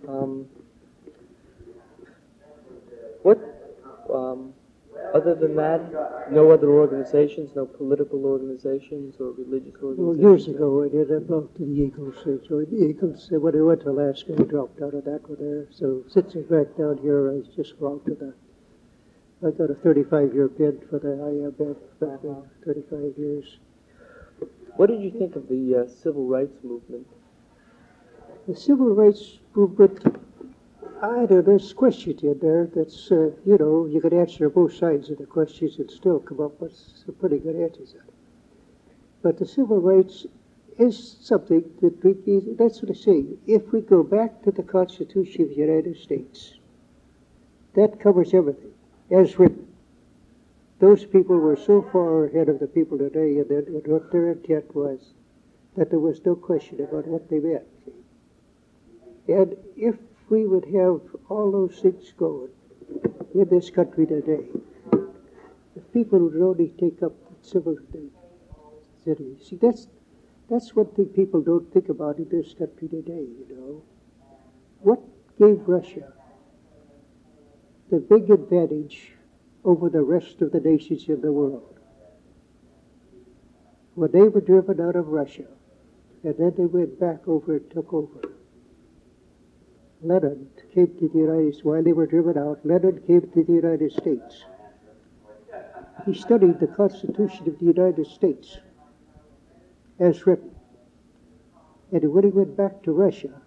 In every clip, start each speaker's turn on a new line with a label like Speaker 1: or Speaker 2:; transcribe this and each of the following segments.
Speaker 1: Um, what, other than that, no other organizations, no political organizations or religious
Speaker 2: Well,
Speaker 1: organizations?
Speaker 2: years ago I did. I belonged to the Eagles. I joined the Eagles. When I went to Alaska, I dropped out of that one there. So since I'm back down here, I just belong to the. I got a 35-year bid for the IMF back in 35 years.
Speaker 1: What did you think of the civil rights movement?
Speaker 2: The civil rights movement, I don't know, there's questions in there that's, you could answer both sides of the questions and still come up with some pretty good answers on it. But the civil rights is something that that's what I say. If we go back to the Constitution of the United States, that covers everything, as written. Those people were so far ahead of the people today and what their intent was that there was no question about what they meant. And if we would have all those things going in this country today, if people would only take up civil cities. See, that's one thing people don't think about in this country today, What gave Russia the big advantage over the rest of the nations in the world? When they were driven out of Russia, and then they went back over and took over, Lenin came to the United States. While they were driven out, Lenin came to the United States. He studied the Constitution of the United States as written. And when he went back to Russia,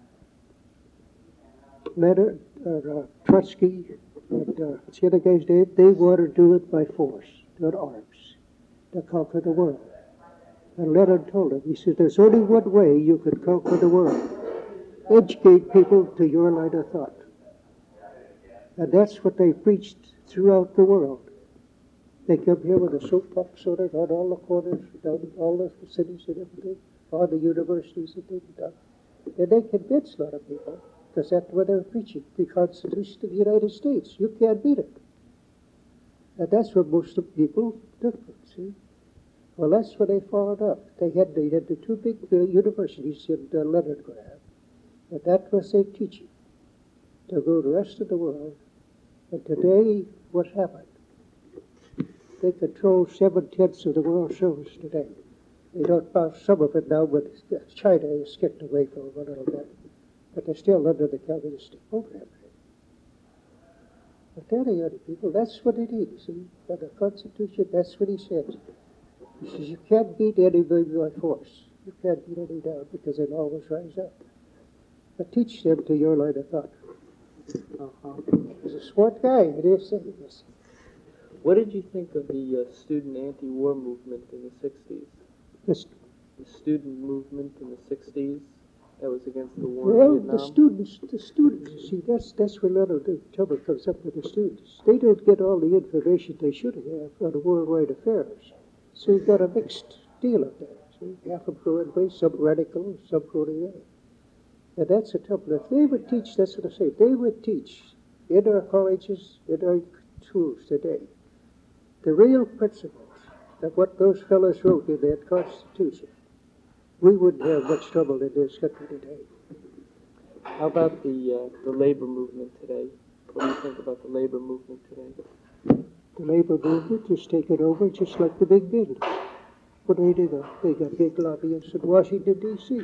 Speaker 2: Lenin, Trotsky, and what's the other guy's name? They wanted to do it by force, not arms, to conquer the world. And Lenin told him, he said, there's only one way you can conquer the world. Educate people to your line of thought. And that's what they preached throughout the world. They come here with a soapbox on it, on all the corners, down all the cities and everything, all the universities and things. And they convinced a lot of people, because that's what they're preaching, the Constitution of the United States. You can't beat it. And that's what most of the people took it, see? Well, that's when they followed up. They had the two big universities in Leningrad. And that was their teaching, to go to the rest of the world. And today, what happened? They control 7/10 of the world service today. They don't pass some of it now, but China is kicked away from them a little bit. But they're still under the communistic program. But telling you, people, that's what it is. See? For the Constitution, that's what he says. He says, you can't beat anybody by force. You can't beat any down because they'll always rise up. But teach them to your line of thought. He's a smart guy, it is saying this.
Speaker 1: What did you think of the student anti-war movement in the 60s? The student movement in the 60s that was against the war in Vietnam?
Speaker 2: The students, see, that's where a lot of the trouble comes up with the students. They don't get all the information they should have on worldwide affairs. So you've got a mixed deal of that. See, half of them go one way, some radical, some go the other. And that's the trouble. If they would teach, that's what I say, they would teach in our colleges, in our schools today, the real principles of what those fellows wrote in that Constitution, we wouldn't have much trouble in this country today.
Speaker 1: How about the labor movement today? What do you think about the labor movement today?
Speaker 2: The labor movement is taken over just like the big business. What do? They got big lobbyists in Washington, D.C.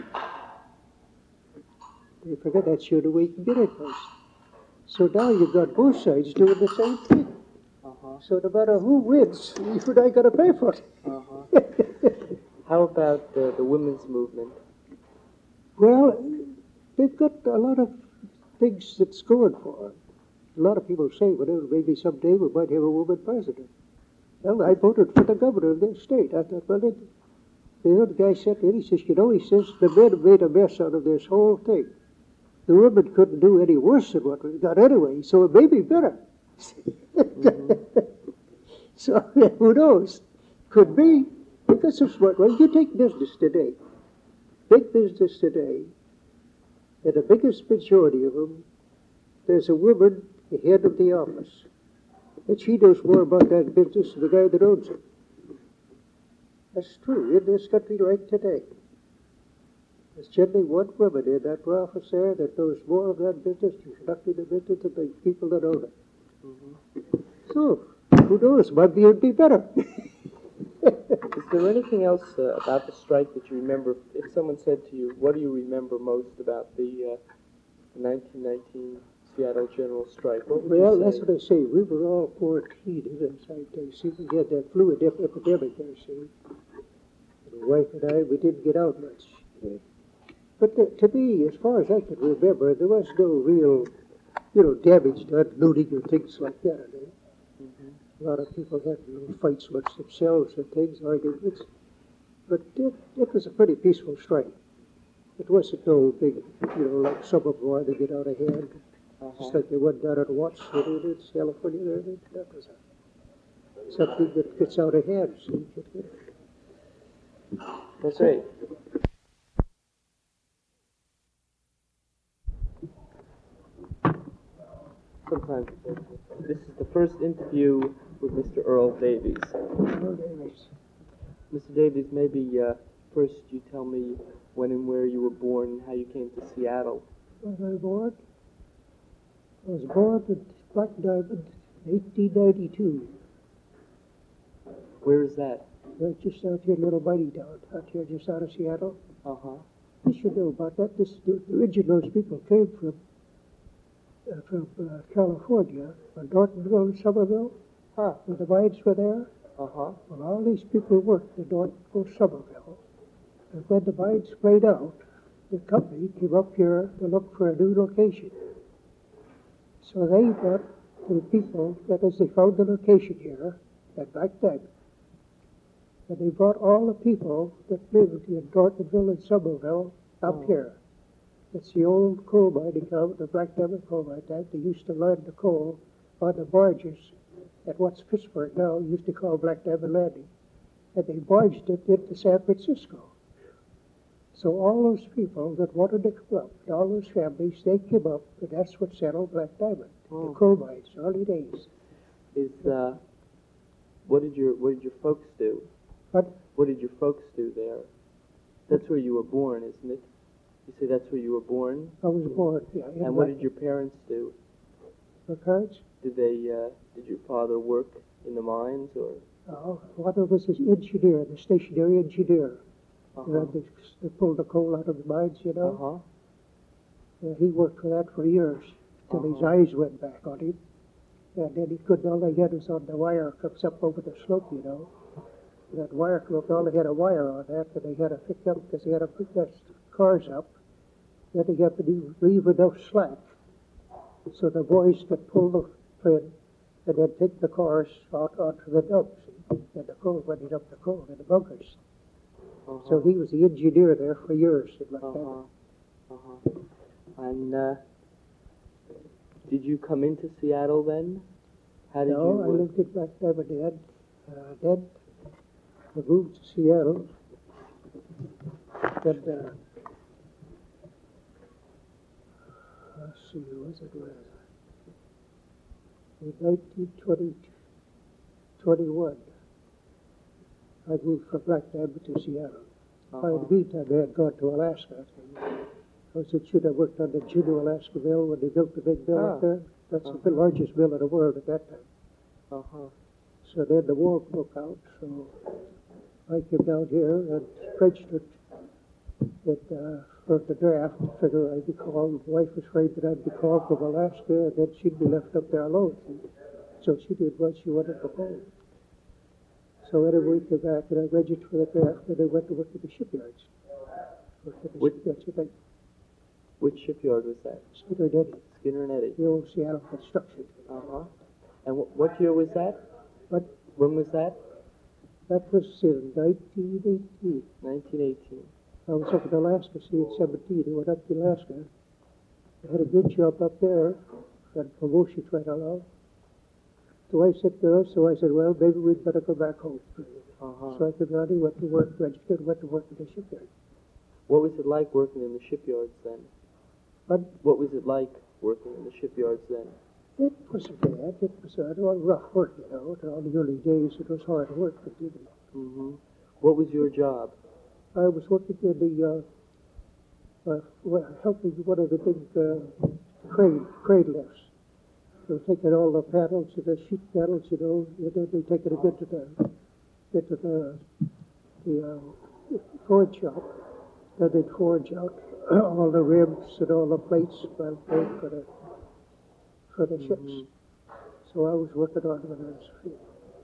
Speaker 2: They forget that's the only way you can get it first. So now you've got both sides doing the same thing. So no matter who wins, you're not going to pay for it.
Speaker 1: How about the women's movement?
Speaker 2: Well, they've got a lot of things that's going for it. A lot of people say, well, maybe someday we might have a woman president. Well, I voted for the governor of this state. I thought, well, the other guy said to me, he says, he says, the men made a mess out of this whole thing. The women couldn't do any worse than what we got anyway, so it may be better. So, who knows? Could be. Because of smart. Well, you take business today. Big business today, and the biggest majority of them, there's a woman, the head of the office, and she knows more about that business than the guy that owns it. That's true in this country right today. There's generally one woman in that office there that knows more of that business, conducting the business, than the people that own it.
Speaker 1: Mm-hmm.
Speaker 2: So, who knows? Maybe it'd be better.
Speaker 1: Is there anything else about the strike that you remember? If someone said to you, what do you remember most about the 1919 Seattle General Strike? What would
Speaker 2: Well,
Speaker 1: you say?
Speaker 2: that's what I say. We were all quarantined inside there. See, we had that flu epidemic there, see. My wife and I, we didn't get out much. But to me, as far as I can remember, there was no real, damage done, looting or things like that. A lot of people had little fights amongst themselves and things, arguments. But it was a pretty peaceful strike. It wasn't no big, like some of them are, they get out of hand. Just like they went down at Watts City in California there. That was something that gets out of hand. See?
Speaker 1: That's right. Sometimes this is the first interview with Mr. Earl Davies. Mr. Davies, maybe first you tell me when and where you were born and how you came to Seattle.
Speaker 2: Was I born? I was born in Black Diamond, 1892.
Speaker 1: Where is that?
Speaker 2: Right just out here, little mighty town, out here just out of Seattle.
Speaker 1: Uh-huh.
Speaker 2: You should know about that. The origin those people came from California, from Nortonville and Somerville, where the mines were there.
Speaker 1: Uh-huh.
Speaker 2: Well, all these people worked in Nortonville, Somerville. And when the mines played out, the company came up here to look for a new location. So they got the people, that is, they found the location here at Black Diamond. And they brought all the people that lived in Nortonville and Somerville up here. It's the old coal mining town, the Black Diamond coal mine town. They used to load the coal on the barges at what's Pittsburgh now, used to call Black Diamond Landing. And they barged it into San Francisco. So all those people that wanted to come up, and all those families, they came up, and that's what settled Black Diamond, the coal mines, early days.
Speaker 1: What did your folks do? What did your folks do there? That's where you were born, isn't it? You say that's where you were born?
Speaker 2: I was born, yeah.
Speaker 1: And what did your parents do?
Speaker 2: My parents?
Speaker 1: Did your father work in the mines, or?
Speaker 2: Father was an engineer, the stationary engineer. They pulled the coal out of the mines, he worked for that for years, till his eyes went back on him. And then he couldn't, all they had was on the wire, comes up over the slope, That wire cloak, all they had a wire on that, and they had to pick up, because they had to pick that cars up. Then they had to leave enough slack, so the boys could pull the pin, and then take the cars out onto the dumps, and the coal, running up the coal in the bunkers. So he was the engineer there for years.
Speaker 1: And did you come into Seattle then? How did
Speaker 2: No,
Speaker 1: you?
Speaker 2: I lived in Black Diamond. Then I moved to Seattle. Then, let's see, was it in 1921, I moved from Black Diamond to Seattle. In the meantime, I had gone to Alaska. I was at I worked on the Juneau, Alaska mill when they built the big mill up there. That's the largest mill in the world at that time. So then the war broke out, so I came down here and registered for the draft. Figured I'd be called. My wife was afraid that I'd be called from Alaska, and then she'd be left up there alone. So she did what she wanted to home. So anyway, we came back and I registered for the draft, and I went to work at the shipyards.
Speaker 1: Which shipyard was that?
Speaker 2: Skinner and Eddy.
Speaker 1: Skinner and Eddy.
Speaker 2: The old Seattle Construction.
Speaker 1: And what year was that? When was that?
Speaker 2: That was in 1918.
Speaker 1: 1918.
Speaker 2: I was up in Alaska, in 17. I went up to Alaska. I had a good job up there. Had promotions right along. So I said, well, maybe we'd better go back home. So I came down and went to work, registered, went to work in the shipyard.
Speaker 1: What was it like working in the shipyards then? What was it like working in the shipyards then?
Speaker 2: It wasn't bad. It was rough work, In all the early days, it was hard work. But,
Speaker 1: What was your job?
Speaker 2: I was working in helping one of the big crane lifts. They were taking all the paddles and the sheet paddles, and then they take it a bit to the forge shop. Then they'd forge out all the ribs and all the plates for the ships. So I was working on it when I was free.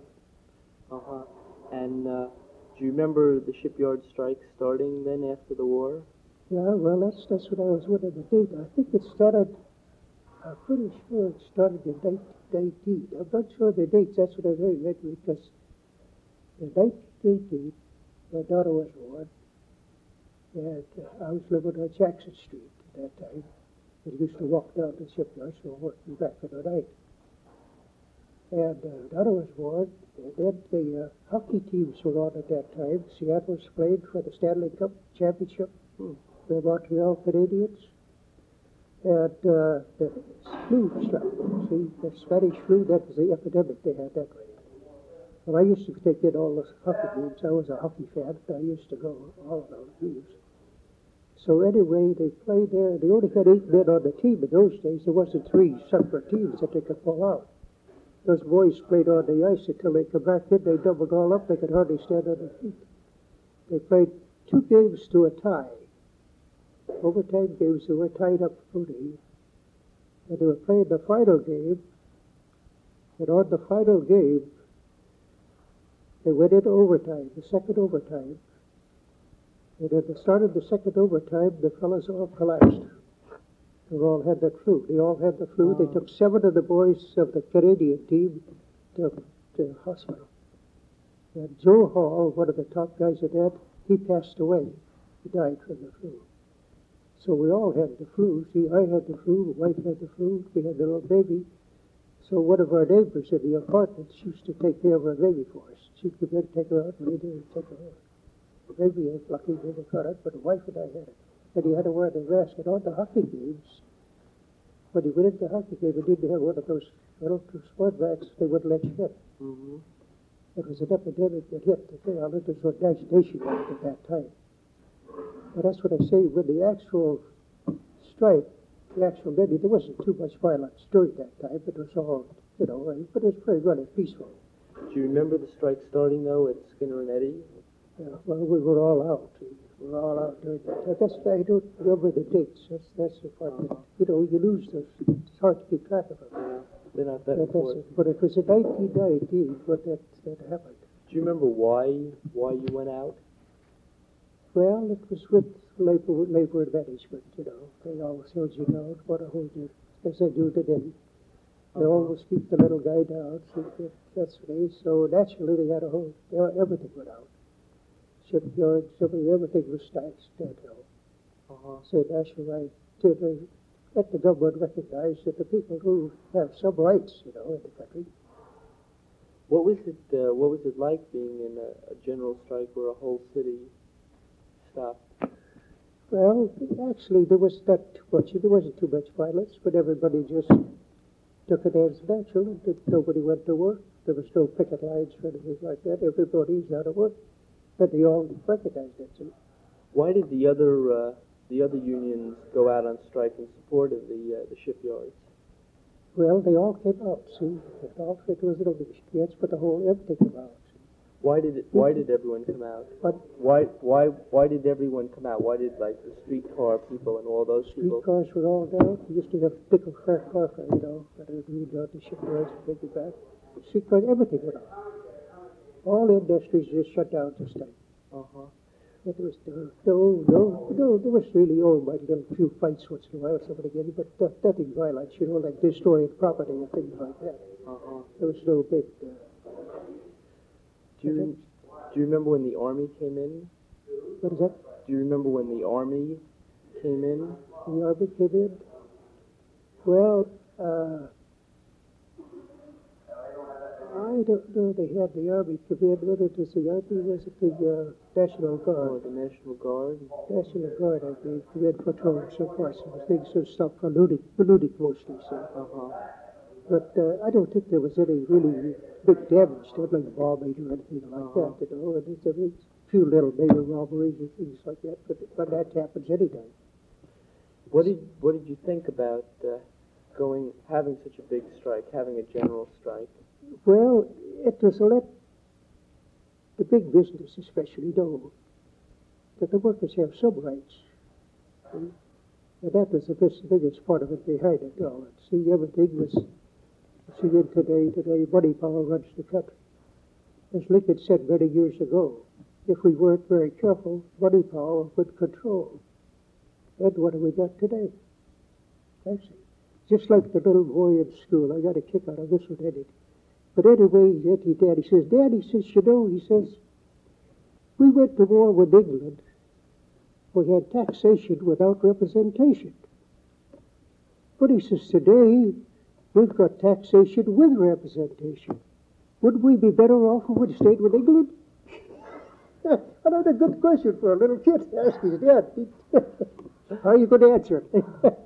Speaker 1: And do you remember the shipyard strike starting then after the war?
Speaker 2: Yeah, well, that's what I was wanting to do. I think it started, I'm pretty sure it started in 1919. I'm not sure the dates, that's what I really read, because in 1918, my daughter was born, and I was living on Jackson Street at that time. I used to walk down to the shipyard, so I worked back for the night. And daughter was born, and then the hockey teams were on at that time. Seattle was playing for the Stanley Cup Championship, the Montreal Canadiens. And the flu struck. See, the Spanish flu, that was the epidemic they had that way. Well, I used to take in all the hockey games. I was a hockey fan. I used to go all of those games. So anyway, they played there. They only had 8 men on the team in those days. There wasn't 3 separate teams that they could pull out. Those boys played on the ice until they come back in. They doubled all up. They could hardly stand on their feet. They played 2 games to a tie. Overtime games, they were tied up fully. And they were playing the final game. And on the final game, they went into overtime, the second overtime. And at the start of the second overtime, the fellas all collapsed. They all had that flu. They all had the flu. They took 7 of the boys of the Canadian team to the hospital. And Joe Hall, one of the top guys at that, he passed away. He died from the flu. So we all had the flu. See, I had the flu, the wife had the flu, we had the little baby. So one of our neighbors in the apartment, she used to take care of our baby for us. She'd come in, take her out, and we'd take her out. The baby was lucky, never got it, but the wife and I had it. And he had to wear the mask. And on the hockey games, when he went into the hockey game, he didn't have one of those sport bags they wouldn't let you hit. It was an epidemic that hit the thing. It was nationwide at that time. But that's what I say, when the actual strike, the actual meeting, there wasn't too much violence during that time. It was all, but it was very rather peaceful.
Speaker 1: Do you remember the strike starting, though, at Skinner and Eddy?
Speaker 2: Yeah, well, we were all out. We were all out during that. I don't remember the dates. That's the part that, you lose those. It's hard to keep track of them.
Speaker 1: Yeah, they're not that important.
Speaker 2: But it was in 1919 when that happened.
Speaker 1: Do you remember why you went out?
Speaker 2: Well, it was with labor management, They always held you down, want to hold you, as they do today. They always keep the little guy down, that's what it is. So naturally they had a hold, everything went out. Shipyards, everything was standstill. So naturally, let the government recognize that the people who have some rights, in the country.
Speaker 1: What was it like being in a general strike where a whole city stopped?
Speaker 2: Well, actually, there wasn't too much violence, but everybody just took it as natural. Nobody went to work. There was no picket lines or anything like that. Everybody's out of work, but they all recognized it. So. Why
Speaker 1: did the other unions go out on strike in support of the shipyards?
Speaker 2: Well, they all came out. See, it wasn't only the shipyards, but the whole everything came out.
Speaker 1: Why did everyone come out? Why did everyone come out? Why did the streetcar people and all those people?
Speaker 2: Streetcars were all down. We used to have Pickle Fair Parker, that would read out the shipyards and take it back. Streetcars, everything went out. All industries just shut down this time. There was there was really little few fights once in a while, somebody getting, but nothing violent, like destroying property and things like that. There was no big.
Speaker 1: Do you remember when the Army came in?
Speaker 2: What is that?
Speaker 1: Do you remember when the Army came in?
Speaker 2: The Army came in? Well, I don't know. They had the Army come in. Whether it was the Army, was it the National Guard?
Speaker 1: Oh, the National Guard?
Speaker 2: National Guard, I believe, come in patrol so far. Some things would stop for looting mostly, so. But I don't think there was any really big damage to it, like bombing or anything like that, And there was a few little maybe robberies and things like that, but that happens anytime.
Speaker 1: What did you think about having such a big strike, having a general strike?
Speaker 2: Well, it was to let the big business especially know that the workers have some rights. And that was the biggest part of it behind it all. See, everything was, see, in today, money power runs the country. As Lincoln said many years ago, if we weren't very careful, money power would control. And what have we got today? I see. Just like the little boy in school, I got a kick out of this one, Eddie. But anyway, Daddy says, you know, he says, we went to war with England. We had taxation without representation. But he says, today, we've got taxation with representation. Wouldn't we be better off if we'd stayed with England? Another good question for a little kid to ask his dad. How are you going to answer it?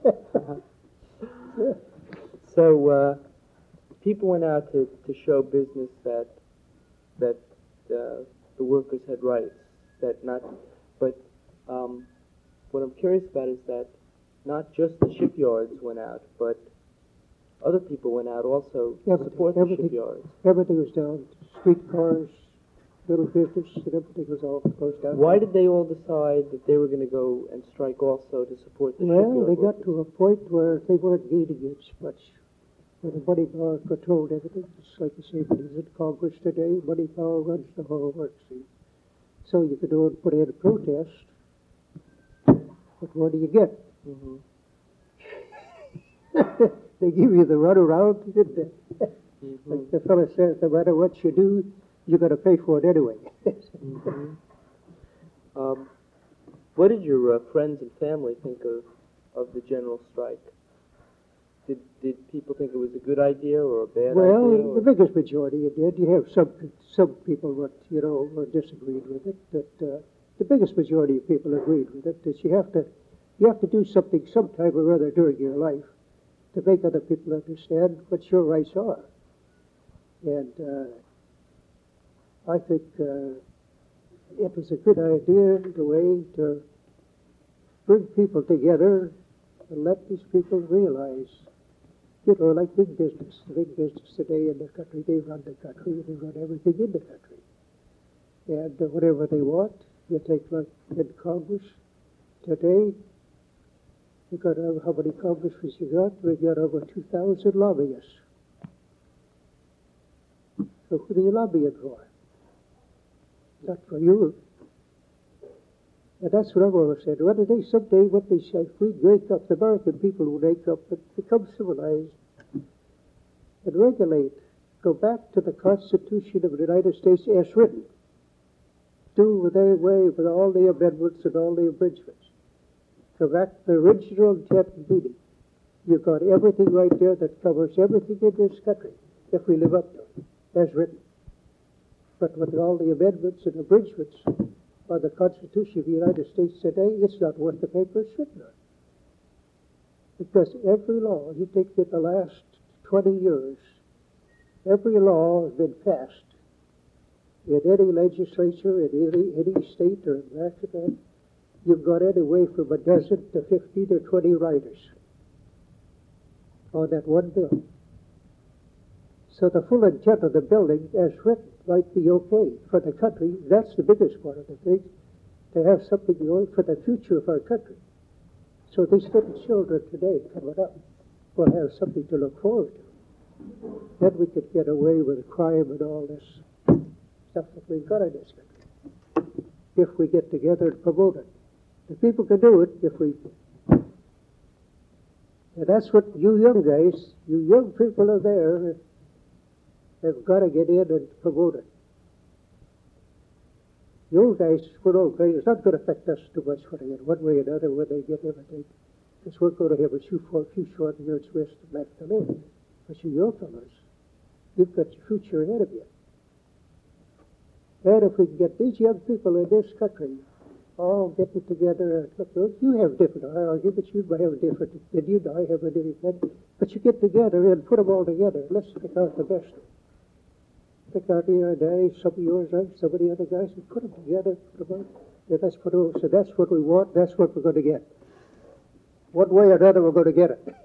Speaker 1: So, people went out to show business that the workers had rights, but what I'm curious about is that not just the shipyards went out, but other people went out also to support the shipyards.
Speaker 2: Everything was down. Streetcars, little business, and everything was all closed down.
Speaker 1: Why did they all decide that they were going to go and strike also to support the shipyard
Speaker 2: Well, they
Speaker 1: workers?
Speaker 2: got to a point where they weren't needing it much. Where the money power controlled everything. It's like the same thing as in Congress today. Money power runs the whole works. See? So you could go and put in a protest, but what do you get?
Speaker 1: Mm-hmm.
Speaker 2: They give you the runaround.
Speaker 1: Mm-hmm.
Speaker 2: Like the fellow says, no matter what you do, you're going to pay for it anyway.
Speaker 1: Mm-hmm. What did your friends and family think of the general strike? Did people think it was a good idea or a bad idea?
Speaker 2: Well, the biggest majority did. You have some people were disagreed with it, but the biggest majority of people agreed with it. That you have to do something sometime or other during your life to make other people understand what your rights are. And I think it was a good idea, the way to bring people together and let these people realize, like big business. The big business today in the country, they run the country, they run everything in the country. And whatever they want, you take like in Congress today, you got how many congressmen you got? We got over 2,000 lobbyists. So who are you lobbying for? Not for you. And that's what I've always said. One day, someday, what they say, if we wake up, the American people will wake up and become civilized and regulate, go back to the Constitution of the United States as written, do with their way with all the amendments and all the abridgments. Go back to the original intent and meaning. You've got everything right there that covers everything in this country, if we live up to it, as written. But with all the amendments and abridgments on the Constitution of the United States today, it's not worth the paper it's written on. Because every law, you take in the last 20 years, every law has been passed in any legislature, in any state or national. You've got anywhere from a dozen to 15 or 20 writers on that one bill. So the full intent of the building, as written, might be okay for the country. That's the biggest part of the thing, to have something going for the future of our country. So these little children today coming up will have something to look forward to. Then we could get away with crime and all this stuff that we've got in this country, if we get together and promote it. The people can do it if we... And that's what you young guys, you young people are there, have got to get in and promote it. The old guys, we're old guys, it's not going to affect us too much one way or another when they get everything. Because we're going to have a few short years rest left to live. But you young fellas, you've got your future ahead of you. And if we can get these young people in this country all getting together, look, you have different arguments, you might have different than you and I have a different, but you get together and put them all together. Let's pick out the best. Pick out your day, some of yours, some of the other guys, and put them together, put them out. Yeah, so that's what we want, that's what we're going to get. One way or another, we're going to get it.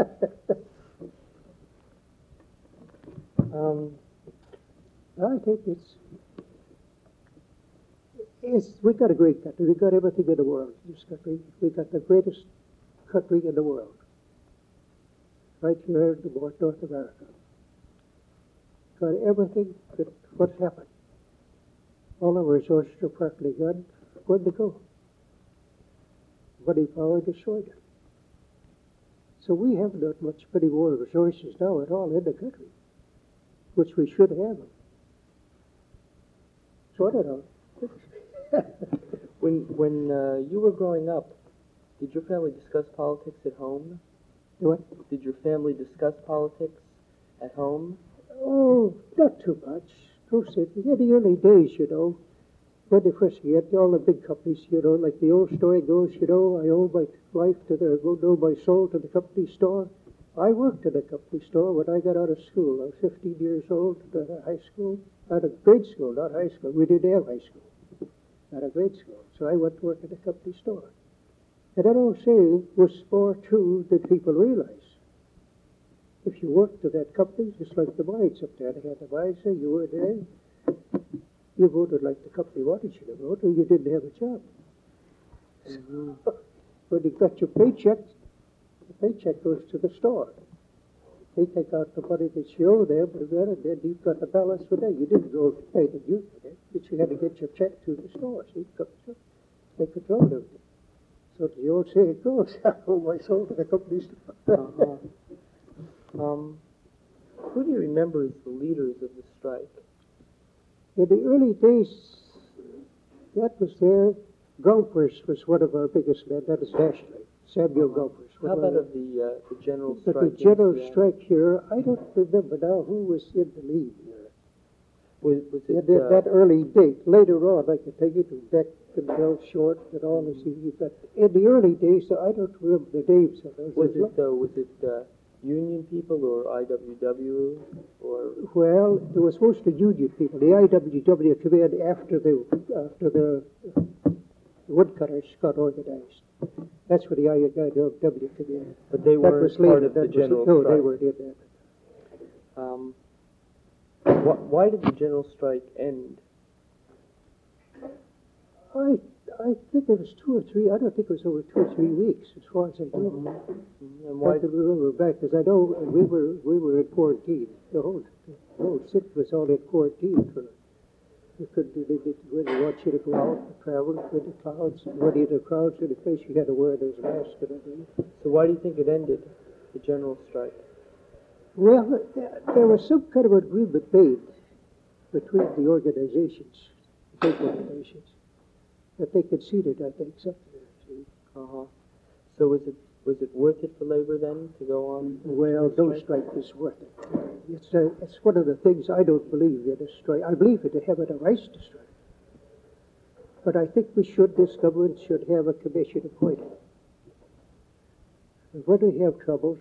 Speaker 2: I think we got a great country. We got everything in the world in this country. We got the greatest country in the world, right here in North America. Got everything that what happened. All the resources are partly gone. Where'd they go? Money, power destroyed it. So we have not much many more resources now at all in the country, which we should have them. So I don't know.
Speaker 1: When you were growing up, did your family discuss politics at home?
Speaker 2: What?
Speaker 1: Did your family discuss politics at home?
Speaker 2: Oh, not too much. In the early days, when they first get all the big companies, like the old story goes, I owe my life owe my soul to the company store. I worked in a company store when I got out of school. I was 15 years old, out of high school, out of grade school, not high school. We didn't have high school, out of grade school. So I went to work in a company store. And that old saying was more true than people realize. If you worked at that company, just like the mines up there, they had the mines there, you were there, you voted like the company wanted you to vote, or you didn't have a job. Mm-hmm. When you got your paycheck, the paycheck goes to the store. They take out the money that you owe them, and then you've got the balance for that. You didn't go to pay the due for that, but you had to get your check to the store. So they controlled everything. So the old saying goes, I owe my soul to the company store.
Speaker 1: Who do you remember as the leaders of the strike?
Speaker 2: In the early days, that was there. Gompers was one of our biggest men. That is nationally. Samuel Gompers.
Speaker 1: How about of the general strike?
Speaker 2: The general strike here, I don't remember now who was in the lead here.
Speaker 1: Was it
Speaker 2: that early date? Later on, I can take you to Beck and Bill Short and all this. But in the early days, I don't remember the names of those.
Speaker 1: Was it union people or IWW or?
Speaker 2: Well, there was mostly union people. The IWW came in after the woodcutters got organized. That's where the IWW came in.
Speaker 1: But they weren't part of the general strike.
Speaker 2: No, they weren't in that.
Speaker 1: Why did the general strike end?
Speaker 2: I think it was 2 or 3. I don't think it was over 2 or 3 weeks, as far as I know.
Speaker 1: And why?
Speaker 2: I can remember back, because I know we were in quarantine. The whole city was all in quarantine for. You couldn't do anything when they want you to go out and travel with the crowds. When you had the crowds in the place, you had to wear those masks and everything.
Speaker 1: So why do you think it ended, the general strike?
Speaker 2: Well, there was some kind of agreement made between the organizations, the big organizations, that they conceded, I think, something.
Speaker 1: So was it worth it for labor then to go on?
Speaker 2: Well, no strike is worth it. It's one of the things I don't believe in a strike. I believe in having a right to strike. But I think this government should have a commission appointed. And when we have troubles,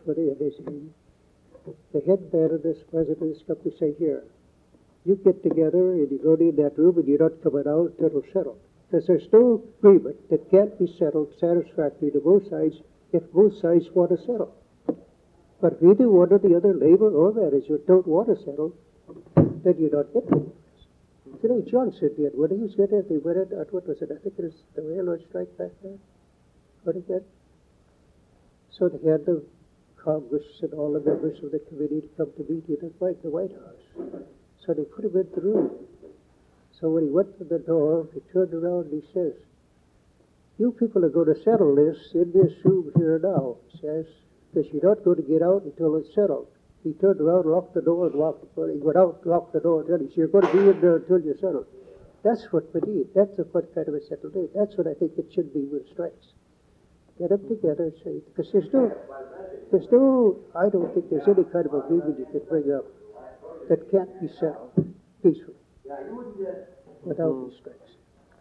Speaker 2: the head man of this president of this company say, here, you get together and you go in that room and you're not coming out until it's settled. Because there's no agreement that can't be settled satisfactory to both sides if both sides want to settle. But if either one or the other, labor or management, don't want to settle, then you don't get it. Johnson did. When he was in it, they went in, what was it? I think it was the railroad strike back then. What is that? So they had the Congress and all the members of the committee to come to meet him at the White House. So they put him in the room. So when he went to the door, he turned around and he says, you people are going to settle this in this room here now, he says, because you're not going to get out until it's settled. He turned around, locked the door, and walked. He went out, locked the door, and he said, you're going to be in there until you're settled. That's what we need. That's what kind of a settled day. That's what I think it should be with strikes. Get them together and say, because I don't think there's any kind of agreement you can bring up that can't be settled peacefully without these strikes.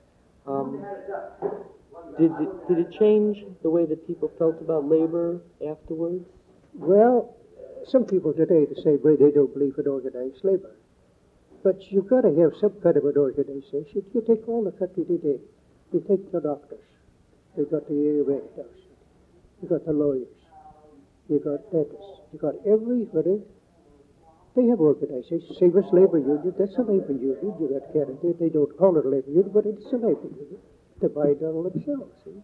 Speaker 1: Did it change the way that people felt about labor afterwards?
Speaker 2: Well, some people today the same way they don't believe in organized labor. But you've got to have some kind of an organization. You take all the country today. You take the doctors. They got the AMA. you got the lawyers, you got dentists, you got everybody. They have organizations, same as labor union. That's a labor union. You got Canada. They don't call it a labor union, but it's a labor union. They buy it all themselves. See?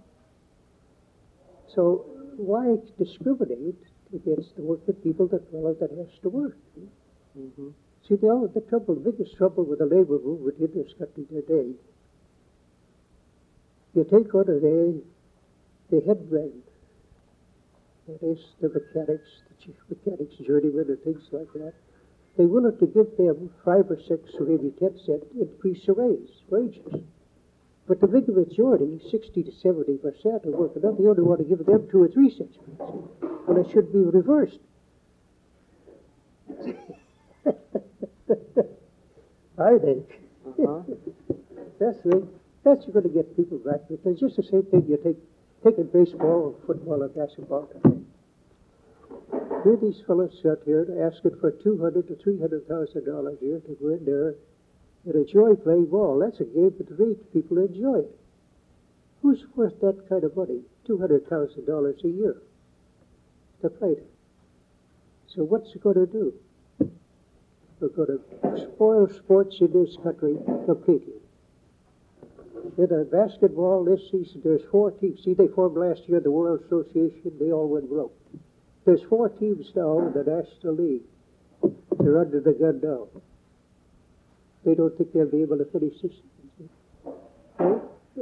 Speaker 2: So why discriminate against the working people that has to work? See?
Speaker 1: Mm-hmm.
Speaker 2: See, the biggest trouble with the labor movement in this country today, you take on the headmen, that is, the mechanics, the chief mechanics, journeymen, and things like that. They're willing to give them 5 or 6 or maybe 10 cent increase of wages. But the big majority, 60 to 70% are working out. They only want to give them 2 or 3 cents. Well, it should be reversed. I think. That's you're going to get people back. It's just the same thing you take in baseball and football and basketball today. Here these fellows out here asking for $200,000 to $300,000 a year to go in there and enjoy playing ball. That's a game that great people enjoy it. Who's worth that kind of money? $200,000 a year to play it. So what's it going to do? We're going to spoil sports in this country completely. In the basketball this season, there's 4 teams. See, they formed last year the World Association. They all went broke. There's 4 teams now in the National League. They're under the gun now. They don't think they'll be able to finish this season. Right?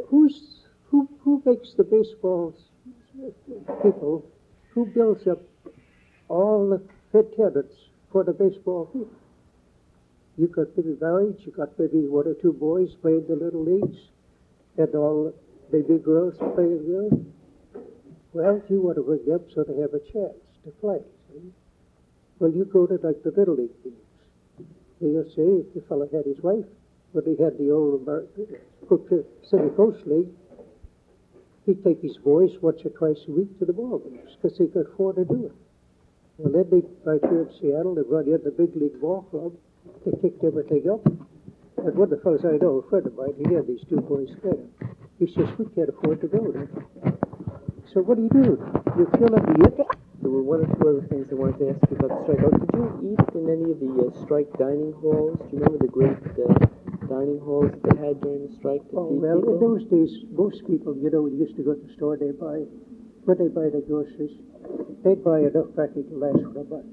Speaker 2: Who makes the baseball people? Who builds up all the attendance for the baseball people? You got maybe marriage, you got maybe 1 or 2 boys playing the little leagues, and all the big girls playing there. Well, you want to bring them so they have a chance to play. See? Well, you go to like the little league teams. They'll say if the fellow had his wife, when he had the old Pacific Coast League, he'd take his boys once or twice a week to the ball games because they could afford to do it. Well, then they, right here in Seattle, they brought in the big league ball club. They kicked everything up. And one of the fellows I know, a friend of mine, he had these 2 boys there. He says, we can't afford to go there. So what do? You fill up the it.
Speaker 1: There were 1 or 2 other things I wanted to ask you about the strike. Oh, did you eat in any of the strike dining halls? Do you remember the great dining halls that they had during the strike?
Speaker 2: Oh, well, in those days, most people, you know, used to go to the store, when they buy the groceries, they'd buy enough practically to last for a month.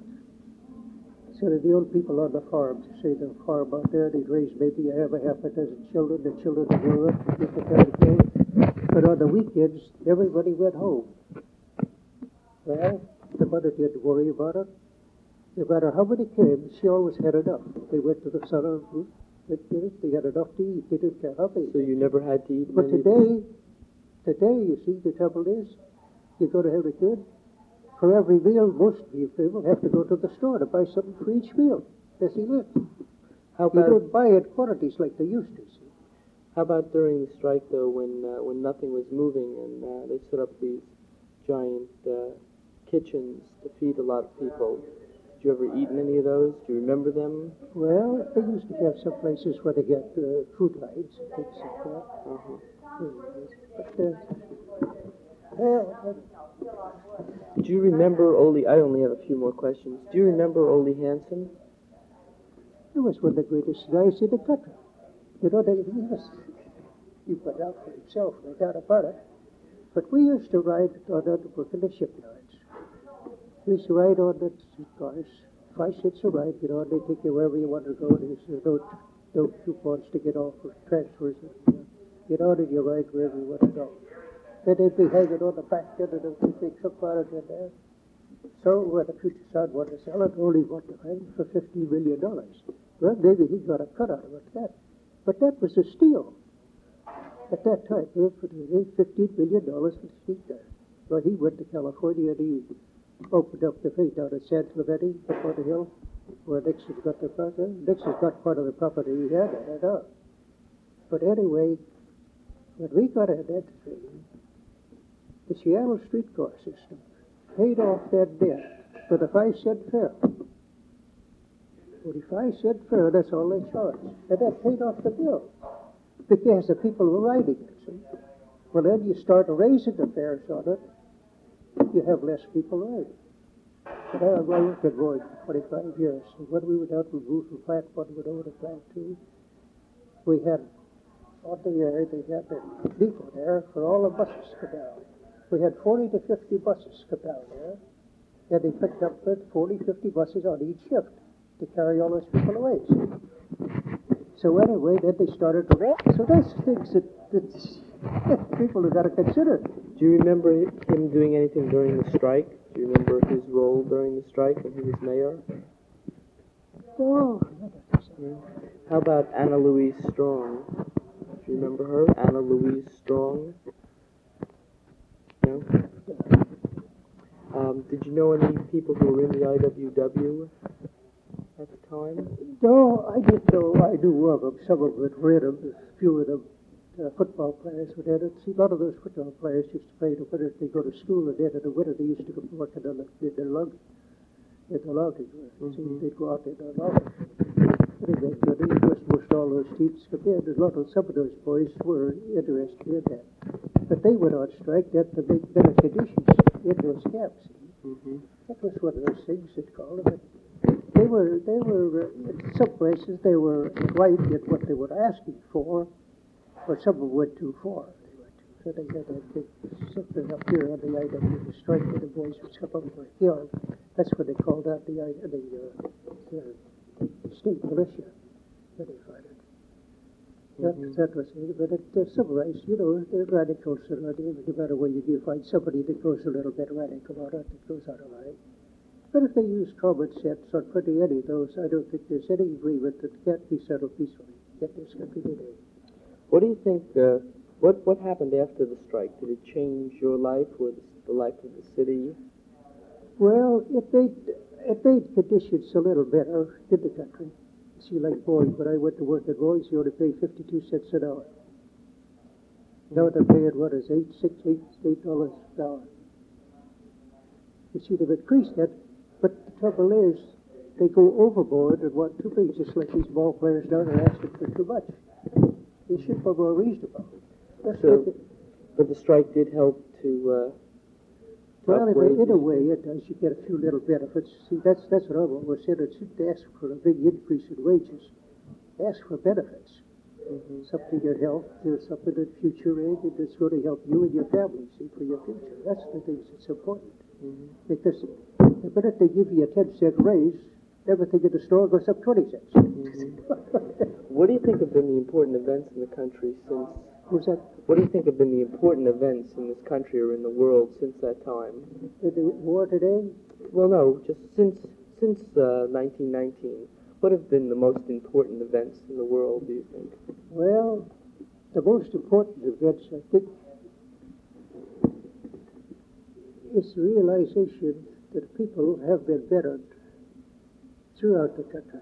Speaker 2: So the old people on the farms, say the farm out there, they'd raise maybe half a dozen children. The children would grow up to get the kind of clothes. But on the weekends, everybody went home. Well, the mother didn't worry about it. No matter how many came, she always had enough. They went to the cellar, they had enough to eat. They didn't care how they.
Speaker 1: So you never had to eat.
Speaker 2: But today, you see, the trouble is, you go to have it good. For every meal, most people have to go to the store to buy something for each meal. This is it.
Speaker 1: How about,
Speaker 2: you don't buy in quantities like they used to. See?
Speaker 1: How about during the strike, though, when nothing was moving and they set up these giant kitchens to feed a lot of people? Did you ever eat in any of those? Do you remember them?
Speaker 2: Well, they used to have some places where they get food lines and things like that. But,
Speaker 1: do you remember Ole? I only have a few more questions. Do you remember Ole Hansen?
Speaker 2: He was one of the greatest guys in the country. You know, he put out for himself, no doubt about it. But we used to ride on the work in the shipyards. We used to ride on the cars, 5 cents a ride, you know, and they take you wherever you want to go. There's no coupons to get off for transfers. Get on and you ride wherever you want to go. Then they'd be hanging on the back end of the big submarine in there. So when the Puget Sound wanted to sell it, only wanted to hang for $15 million. Well, maybe he got a cut out of it, that. But that was a steal. At that time, they paid $15 million for the steam there. Well, he went to California and he opened up the thing down at San Clemente, up on the hill, where Nixon got the property. Nixon got part of the property he had at that hour. But anyway, when we got in that thing, the Seattle streetcar system paid off that debt with a 5-cent fare. 45-cent fare, that's all they charged. And that paid off the bill because the people were riding it, see? Well, then you start raising the fares on it, you have less people riding. But I worked at Roy for 25 years. And when we went out to Roof and Plant 1, we went over to Plant 2, we had, on the air, they had a depot there for all the buses to come down. We had 40 to 50 buses come down there, and they picked up 40, 50 buses on each shift to carry all those people away. So anyway, then they started to walk. So that's things that people have got to consider.
Speaker 1: Do you remember him doing anything during the strike? Do you remember his role during the strike when he was mayor?
Speaker 2: Oh,
Speaker 1: How about Anna Louise Strong? Do you remember her? Anna Louise Strong? No? Did you know any people who were in the IWW at the time?
Speaker 2: No, I didn't know. I knew of them. Some of them read them. A few of them. Football players would have it. See, a lot of those football players used to play in the winter. They go to school, and then in the winter they used to go working in the logging work. See, they'd go out there and log. Anyway, most all those teams come in. Some of those boys were interested in that, but they went on strike that to make better conditions in those camps. That was one of those things they'd call them. They were in some places they were right in what they were asking for. But some of them went too far. So they had that big something up here on the IW strike where the boys would come up for a hill. That's what they called out the state militia. When they fight it. That was it. But they're civil rights, they're radicals. No matter where you find somebody that goes a little bit radical on it, that goes out of line. But if they use common sense on pretty any of those, I don't think there's any agreement that can't be settled peacefully. Get this country today.
Speaker 1: What do you think, what happened after the strike? Did it change your life or the life of the city?
Speaker 2: Well, it made conditions a little better in the country. See, like Boyd, when I went to work at Boyd's, you only paid 52 cents an hour. Now they're paying, $8 an hour. You see, they've increased that, but the trouble is, they go overboard and want too big, just like these ball players down there asking for too much. They should be more reasonable.
Speaker 1: But the strike did help to
Speaker 2: well, in a way, it does. You get a few little benefits. See, that's what I always said. It shouldn't ask for a big increase in wages. Ask for benefits. Something in health, something in future aid that's going to help you and your family, see, for your future. That's the things that's important. Because the minute they give you a 10-cent raise, everything in the store goes up 20 cents.
Speaker 1: What do you think have been the important events in the country since...
Speaker 2: Who's that?
Speaker 1: What do you think have been the important events in this country or in the world since that time?
Speaker 2: In the war today?
Speaker 1: Well, no, just since 1919. What have been the most important events in the world, do you think?
Speaker 2: Well, the most important events, I think, is the realization that people have been bettered throughout the country.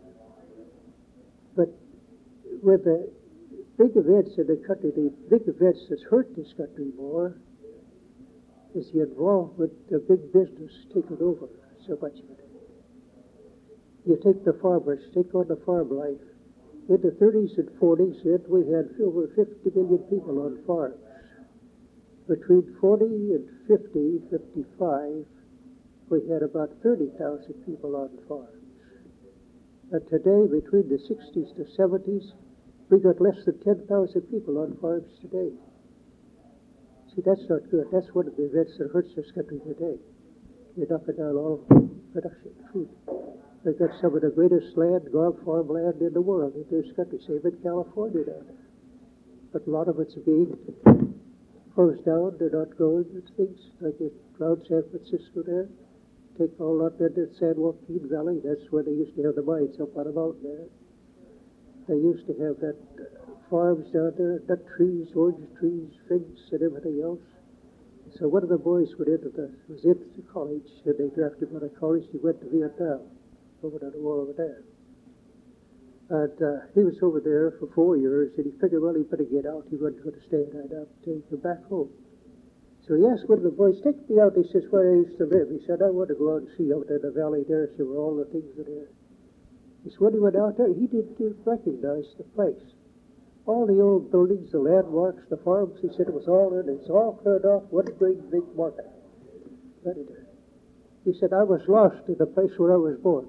Speaker 2: But with the big events in the country, the big events that's hurt this country more is the involvement of big business taking over so much of it. You take the farmers, take on the farm life. In the 30s and 40s, we had over 50 million people on farms. Between 40 and 55, we had about 30,000 people on farms. And today, between the 60s to 70s, we got less than 10,000 people on farms today. See, that's not good. That's one of the events that hurts this country today. You're knocking down all production of food. They've got some of the greatest farmland in the world in this country, save in California down there. But a lot of it's being closed down. They're not going to things like around San Francisco there. Take all that into San Joaquin Valley. That's where they used to have the mines up on a mountain there. They used to have that farms down there, nut trees, orange trees, figs, and everything else. So one of the boys was into college, and they drafted him out of college. He went to Vietnam, over to the war over there. And he was over there for 4 years, and he figured, well, he better get out. He wasn't going to stay in that until he came back home. So he asked one of the boys, take me out. He says, where I used to live. He said, I want to go out and see out in the valley there, see where all the things are there. He said, when he went out there, he didn't recognize the place. All the old buildings, the landmarks, the farms, he said it was all in. It's all cleared off, one great big market. Predator. He said, I was lost in the place where I was born.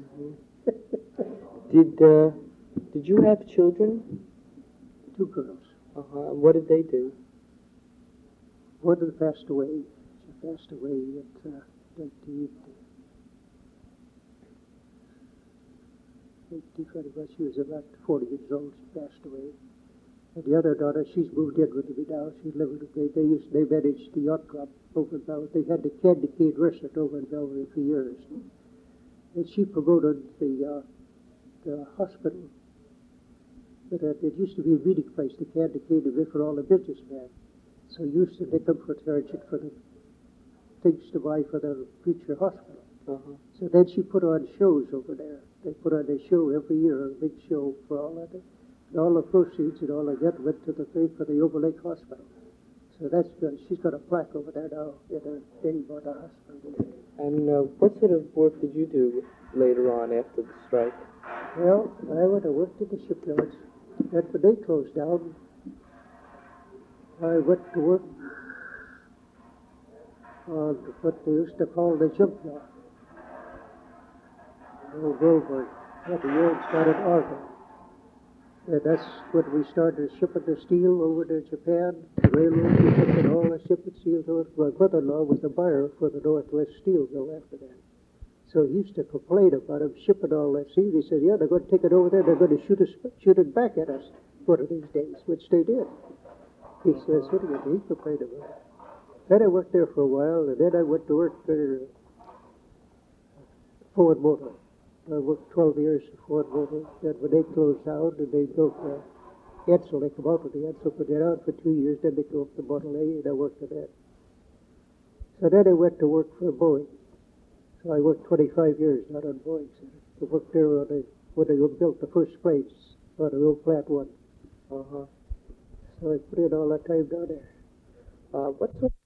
Speaker 1: Did you have children?
Speaker 2: 2 girls.
Speaker 1: Uh-huh. And what did they do?
Speaker 2: One of them passed away. She passed away at 1921. She was about 40 years old. She passed away. And the other daughter, she's moved in with me now. She's living with me. They managed the yacht club over in Belvedere. They had the Candy Cane restaurant over in Belvedere for years. And she promoted the hospital. But it used to be a meeting place, the Candy Cane, for all the businessmen. So used to make them for charging for the things to buy for the future hospital.
Speaker 1: Uh-huh.
Speaker 2: So then she put on shows over there. They put on a show every year, a big show for all of it. And all the proceeds and all of that went to the thing for the Overlake Hospital. So that's good. She's got a plaque over there now in her name on the hospital.
Speaker 1: And what sort of work did you do later on after the strike?
Speaker 2: Well, I went to work at the shipyards. And when they closed down, I went to work on what they used to call the junkyard. Old Goldberg had the yard started at Argo. And that's when we started shipping the steel over to Japan. The railroad, we shipped all the shipping steel to it. My brother-in-law was the buyer for the Northwest Steel Mill after that. So he used to complain about him shipping all that steel. He said, yeah, they're going to take it over there. They're going to shoot it back at us one of these days, which they did. He says, what do you do? He complained about it. Then I worked there for a while, and then I went to work for Ford Motor. I worked 12 years for Ford Motor. Then when they closed down and they built Edsel, they come out with the Edsel, but they're out for 2 years. Then they go up to Model A, and I worked at that. So then I went to work for Boeing. So I worked 25 years out on Boeing. So I worked there when they built the first planes on the old Plant 1.
Speaker 1: Uh-huh.
Speaker 2: So I put in all that time down there.
Speaker 1: What sort